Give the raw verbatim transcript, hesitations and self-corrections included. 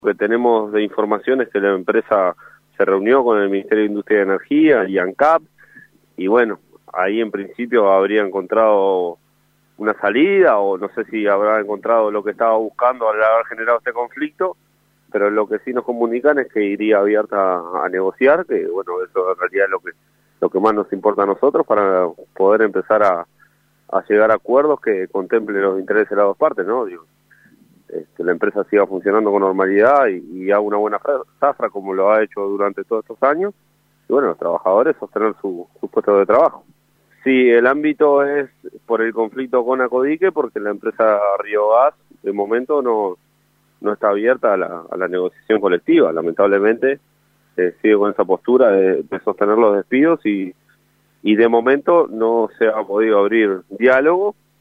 Lo que tenemos de información es que la empresa se reunió con el Ministerio de Industria y Energía y ANCAP, y bueno, ahí en principio habría encontrado una salida, o no sé si habrá encontrado lo que estaba buscando al haber generado este conflicto, pero lo que sí nos comunican es que iría abierta a, a negociar, que bueno, eso en realidad es lo que, lo que más nos importa a nosotros para poder empezar a, a llegar a acuerdos que contemplen los intereses de las dos partes, ¿no? Digo, que la empresa siga funcionando con normalidad y, y haga una buena zafra como lo ha hecho durante todos estos años, y bueno, los trabajadores sostener su, su puesto de trabajo. Sí, el ámbito es por el conflicto con Acodique, porque la empresa Río Gas de momento no, no está abierta a la, a la negociación colectiva, lamentablemente eh, sigue con esa postura de, de sostener los despidos y, y de momento no se ha podido abrir diálogo.